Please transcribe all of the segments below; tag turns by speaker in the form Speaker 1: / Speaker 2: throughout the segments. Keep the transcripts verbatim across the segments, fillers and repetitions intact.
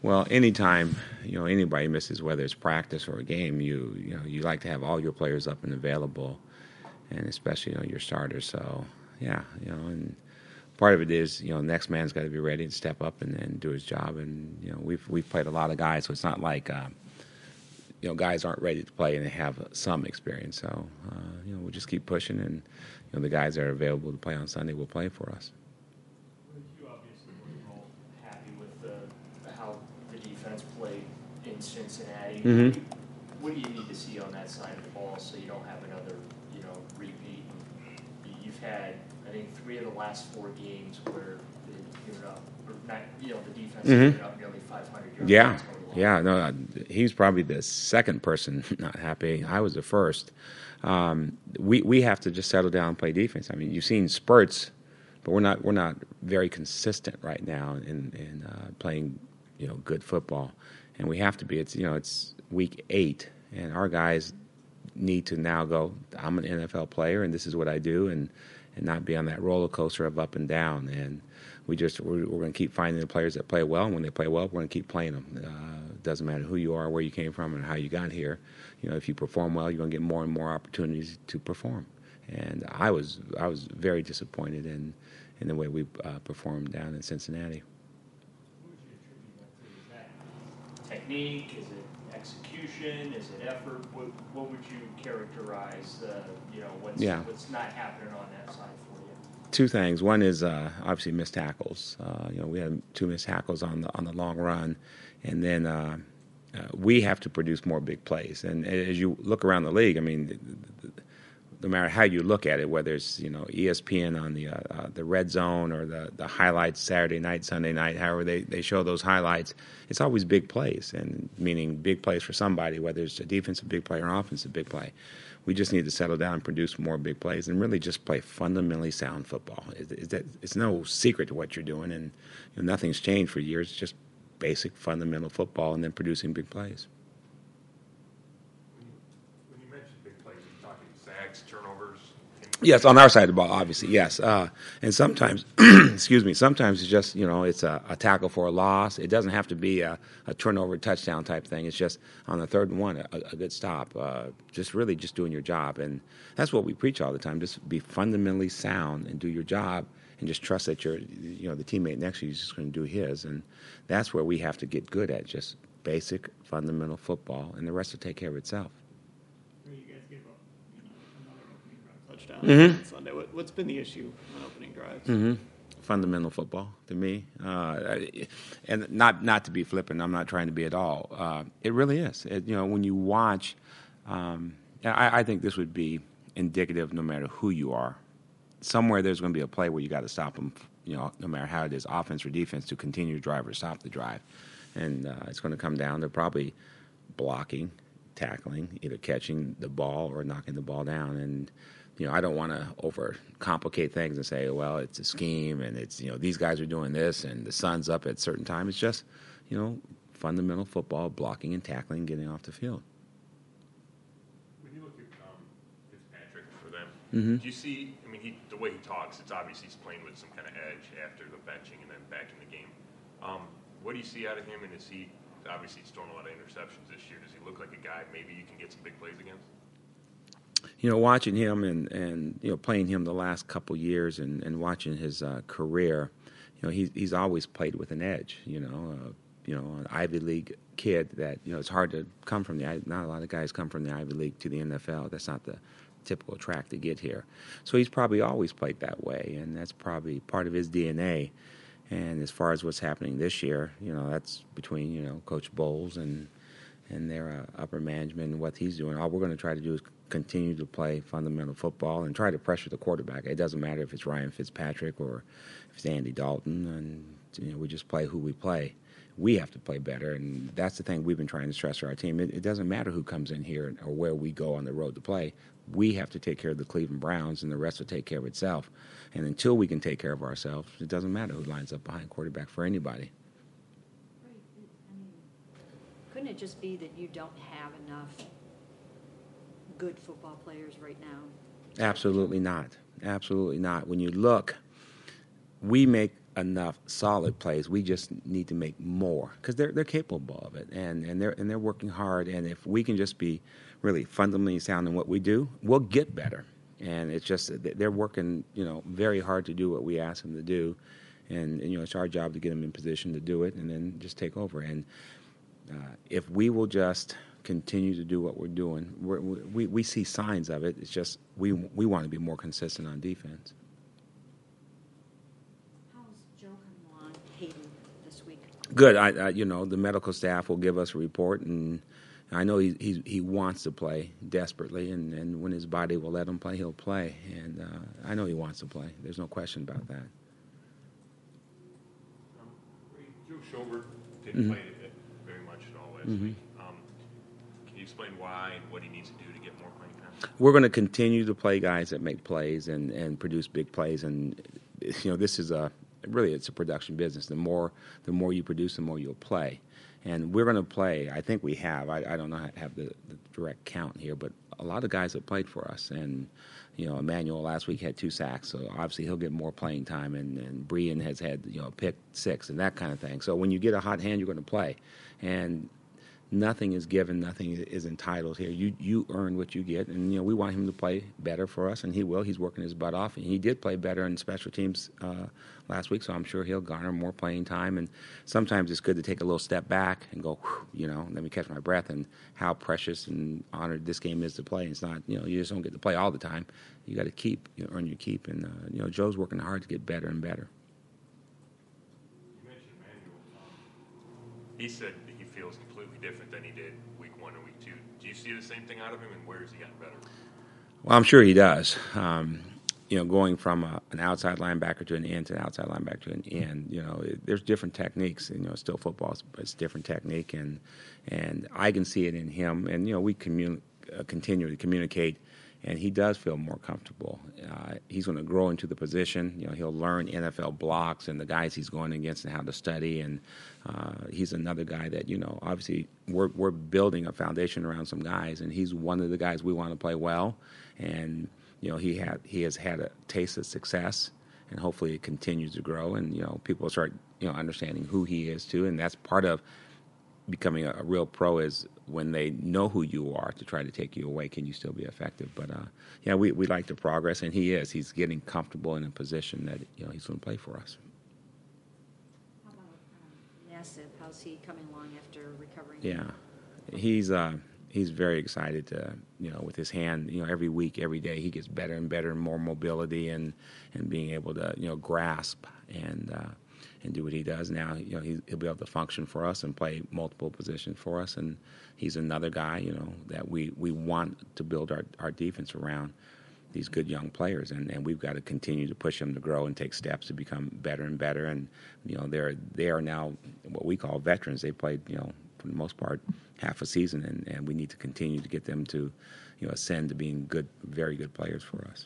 Speaker 1: Well, anytime you know anybody misses, whether it's practice or a game, you you know you like to have all your players up and available, and especially you know your starters. So yeah, you know, and part of it is you know next man's got to be ready to step up and, and do his job. And you know we've we've played a lot of guys, so it's not like uh, you know guys aren't ready to play and they have some experience. So uh, you know we'll just keep pushing, and you know the guys that are available to play on Sunday will play for us.
Speaker 2: You obviously were all happy with the, how the defense played in Cincinnati.
Speaker 1: Mm-hmm.
Speaker 2: What, do you, what do you need to see on that side of the ball so you don't have another, you know, repeat? You've had, I think, three of the last four games where they've given up, or not, you know, the defense
Speaker 1: Mm-hmm.
Speaker 2: has given up nearly five hundred yards.
Speaker 1: Yeah, yeah. No, uh, he's probably the second person not happy. I was the first. Um, we we have to just settle down and play defense. I mean, you've seen spurts, but we're not we're not very consistent right now in in uh, playing you know good football, and we have to be. It's you know it's week eight, and our guys need to now go. I'm an N F L player, and this is what I do, and and not be on that roller coaster of up and down. And we just we're, we're going to keep finding the players that play well, and when they play well, we're going to keep playing them. Uh, doesn't matter who you are, where you came from, and how you got here. You know, if you perform well, you're going to get more and more opportunities to perform. And I was I was very disappointed in in the way we uh, performed down in Cincinnati.
Speaker 2: What would you attribute that to? Is that technique? Is it execution? Is it effort? What, what would you characterize? Uh, you know, what's
Speaker 1: Yeah.
Speaker 2: what's not happening on that side for you?
Speaker 1: Two things. One is uh, obviously missed tackles. Uh, you know, we had two missed tackles on the on the long run, and then uh, uh, we have to produce more big plays. And as you look around the league, I mean, no matter how you look at it, whether it's you know E S P N on the uh, uh, the red zone or the, the highlights Saturday night, Sunday night, however they, they show those highlights, it's always big plays, and meaning big plays for somebody, whether it's a defensive big play or an offensive big play. We just need to settle down and produce more big plays and really just play fundamentally sound football. It's, it's, it's no secret to what you're doing, and you know, nothing's changed for years. It's just basic fundamental football and then producing big plays.
Speaker 3: When you mention big plays, are you talking sacks, turnovers?
Speaker 1: Yes, on our side of the ball, obviously, yes. Uh, and sometimes, excuse me, sometimes it's just, you know, it's a, a tackle for a loss. It doesn't have to be a, a turnover touchdown type thing. It's just on the third and one, a, a good stop. Uh, just really just doing your job. And that's what we preach all the time. Just be fundamentally sound and do your job and just trust that your, you know, the teammate next to you is just going to do his. And that's where we have to get good at, just basic fundamental football, and the rest will take care of itself.
Speaker 4: Touchdown
Speaker 1: Mm-hmm.
Speaker 4: on Sunday. What, what's been the issue on opening drives?
Speaker 1: Mm-hmm. Fundamental football to me, uh, and not not to be flippant. I'm not trying to be at all. Uh, it really is. It, you know, when you watch, um, I, I think this would be indicative. No matter who you are, somewhere there's going to be a play where you got to stop them. You know, no matter how it is, offense or defense, to continue to drive or stop the drive, and uh, it's going to come down to probably blocking, tackling, either catching the ball or knocking the ball down. And you know, I don't want to overcomplicate things and say, well, it's a scheme and it's, you know, these guys are doing this and the sun's up at a certain time. It's just, you know, fundamental football, blocking and tackling, getting off the field.
Speaker 3: When you look at um, Fitzpatrick for them,
Speaker 1: Mm-hmm.
Speaker 3: do you see, I mean, he, the way he talks, it's obvious he's playing with some kind of edge after the benching and then back in the game. Um, what do you see out of him, and is he, obviously he's thrown a lot of interceptions this year. Does he look like a guy maybe you can get some big plays against?
Speaker 1: You know, watching him and, and you know, playing him the last couple years and, and watching his uh, career, you know, he's, he's always played with an edge, you know, uh, you know, an Ivy League kid that, you know, it's hard to come from the, not a lot of guys come from the Ivy League to the N F L. That's not the typical track to get here. So he's probably always played that way, and that's probably part of his D N A. And as far as what's happening this year, you know, that's between, you know, Coach Bowles and and their uh, upper management and what he's doing. All we're going to try to do is continue to play fundamental football and try to pressure the quarterback. It doesn't matter if it's Ryan Fitzpatrick or if it's Andy Dalton, and you know, we just play who we play. We have to play better, and that's the thing we've been trying to stress to our team. It, it doesn't matter who comes in here or where we go on the road to play. We have to take care of the Cleveland Browns, and the rest will take care of itself. And until we can take care of ourselves, it doesn't matter who lines up behind quarterback for anybody.
Speaker 5: Couldn't it just be that you don't have enough good football players right now?
Speaker 1: Absolutely not. Absolutely not. When you look, we make enough solid plays. We just need to make more because they're they're capable of it, and and they're and they're working hard. And if we can just be really fundamentally sound in what we do, we'll get better. And it's just that they're working, you know, very hard to do what we ask them to do, and, and you know, it's our job to get them in position to do it, and then just take over. And uh, if we will just continue to do what we're doing, we're, we we see signs of it. It's just we we want to be more consistent on defense.
Speaker 5: How's Joe coming along, Hayden, this week?
Speaker 1: Good. I, I you know the medical staff will give us a report, and I know he he, he wants to play desperately, and, and when his body will let him play, he'll play. And uh, I know he wants to play. There's no question about that.
Speaker 3: Um, Joe Schobert didn't
Speaker 1: Mhm.
Speaker 3: play it very much at all last
Speaker 1: Mhm.
Speaker 3: week. Um, can you explain why and what he needs to do to get more playing time?
Speaker 1: We're going to continue to play guys that make plays and, and produce big plays, and you know this is a really it's a production business. The more the more you produce, the more you'll play, and we're going to play. I think we have. I, I don't know have the, the direct count here, but a lot of guys have played for us, and you know Emmanuel last week had two sacks, so obviously he'll get more playing time, and and Brian has had you know pick six and that kind of thing. So when you get a hot hand, you're going to play, and nothing is given, nothing is entitled here. You you earn what you get, and you know we want him to play better for us, and he will. He's working his butt off, and he did play better in special teams uh, last week, so I'm sure he'll garner more playing time. And sometimes it's good to take a little step back and go, whew, you know, let me catch my breath, and how precious and honored this game is to play. It's not, you know, you just don't get to play all the time. You got to keep, you know, earn your keep, and uh, you know Joe's working hard to get better and better.
Speaker 3: You mentioned Emmanuel. Um, he said that he feels completely different than he did week one and week two. Do you see the same thing out of him, and where has he gotten better?
Speaker 1: Well, I'm sure he does. Um, you know, going from a, an outside linebacker to an end to an outside linebacker to an end, you know, it, there's different techniques. You know, it's still football, but it's different technique, and and I can see it in him. And you know, we commun- uh, continue to communicate, and he does feel more comfortable. Uh, he's going to grow into the position. You know, he'll learn N F L blocks and the guys he's going against and how to study. And uh, he's another guy that, you know, obviously we're we're building a foundation around some guys, and he's one of the guys we want to play well. And you know, he had he has had a taste of success, and hopefully it continues to grow. And you know, people start you know understanding who he is too, and that's part of becoming a, a real pro is when they know who you are to try to take you away. Can you still be effective? But uh, yeah, we we like the progress, and he is. He's getting comfortable in a position that you know he's going to play for us.
Speaker 5: How about um, Nassib? How's he coming along after recovering?
Speaker 1: Yeah, he's uh, he's very excited to you know with his hand. You know, every week, every day, he gets better and better, and more mobility, and and being able to you know grasp and. Uh, and do what he does now. You know, he, he'll be able to function for us and play multiple positions for us. And he's another guy, you know, that we, we want to build our, our defense around these good young players. And, and we've got to continue to push them to grow and take steps to become better and better. And, you know, they're, they are now what we call veterans. They played, you know, for the most part, half a season. And, and we need to continue to get them to, you know, ascend to being good, very good players for us.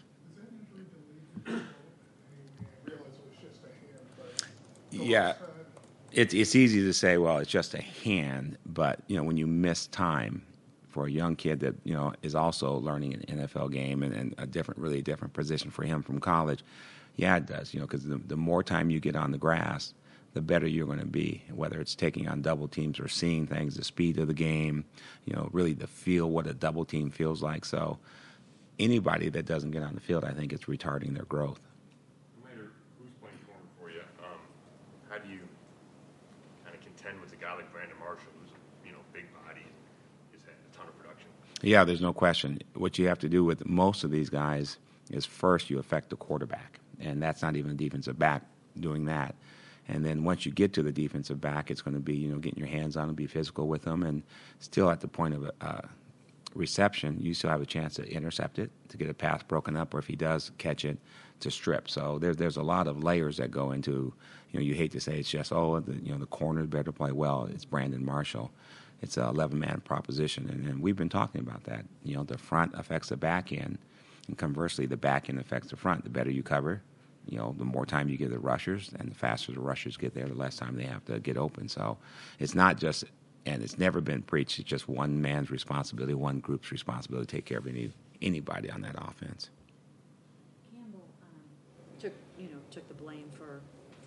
Speaker 1: Yeah, it's it's easy to say, well, it's just a hand, but you know, when you miss time for a young kid that you know is also learning an N F L game and, and a different, really different position for him from college, yeah, it does. You know, because the, the more time you get on the grass, the better you're going to be. Whether it's taking on double teams or seeing things, the speed of the game, you know, really the feel what a double team feels like. So anybody that doesn't get on the field, I think, is retarding their growth.
Speaker 3: No matter who's playing corner for you, um, how do you kind of contend with a guy like Brandon Marshall, who's you know big body, has had a ton of production?
Speaker 1: Yeah, there's no question. What you have to do with most of these guys is first you affect the quarterback, and that's not even a defensive back doing that. And then once you get to the defensive back, it's going to be you know getting your hands on them, be physical with them, and still at the point of uh, reception, you still have a chance to intercept it, to get a pass broken up, or if he does catch it, to strip. So there's there's a lot of layers that go into, you know, you hate to say it's just, oh, the, you know, the corners better play well. It's Brandon Marshall. It's an eleven-man proposition, and, and we've been talking about that. You know, the front affects the back end, and conversely, the back end affects the front. The better you cover, you know, the more time you give the rushers, and the faster the rushers get there, the less time they have to get open. So it's not just, and it's never been preached, it's just one man's responsibility, one group's responsibility to take care of any anybody on that offense.
Speaker 5: Campbell um, took, you know, took the blame for, for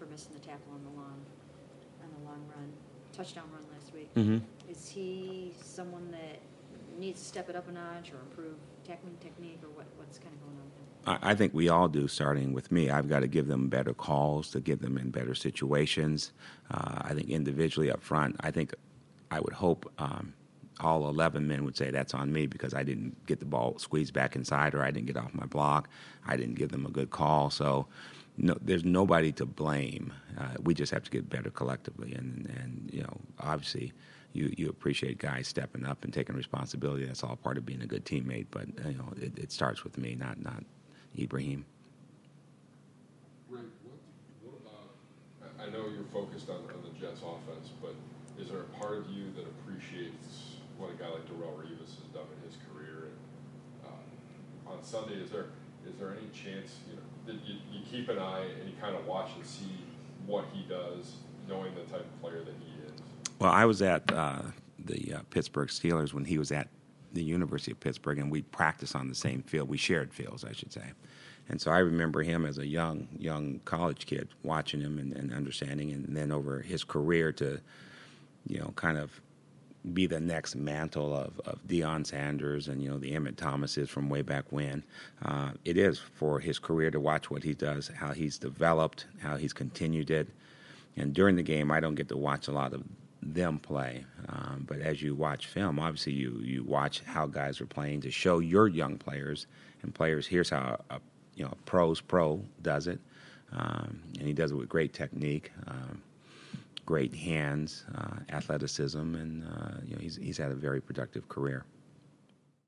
Speaker 5: missing the tackle on the long, on the long run, touchdown run last week.
Speaker 1: Mhm.
Speaker 5: Is he someone that needs to step it up a notch or improve tackling technique, or what, what's kind of going on with him?
Speaker 1: I I think we all do, starting with me. I've got to give them better calls, to get them in better situations. Uh, I think individually up front, I think I would hope um, all eleven men would say that's on me because I didn't get the ball squeezed back inside, or I didn't get off my block. I didn't give them a good call. So no, there's nobody to blame. Uh, we just have to get better collectively. And, and you know, obviously, you, you appreciate guys stepping up and taking responsibility. That's all part of being a good teammate. But you know, it, it starts with me, not not Ibrahim.
Speaker 6: Ray, what, what about, I I know you're focused on, on the Jets offense, but is there a part of you that appreciates what a guy like Darrelle Revis has done in his career? And uh, on Sunday, is there is there any chance, you know, that you, you keep an eye and you kind of watch and see what he does, knowing the type of player that he is?
Speaker 1: Well, I was at uh, the uh, Pittsburgh Steelers when he was at the University of Pittsburgh, and we practiced on the same field. We shared fields, I should say. And so I remember him as a young, young college kid, watching him and, and understanding, and then over his career to, you know, kind of be the next mantle of, of Deion Sanders and, you know, the Emmett Thomases from way back when. Uh, it is for his career to watch what he does, how he's developed, how he's continued it. And during the game, I don't get to watch a lot of them play. Um, but as you watch film, obviously you, you watch how guys are playing to show your young players and players, here's how a, you know, a pro's pro does it. Um, and he does it with great technique, um, great hands, uh, athleticism, and uh, you know, he's, he's had a very productive career.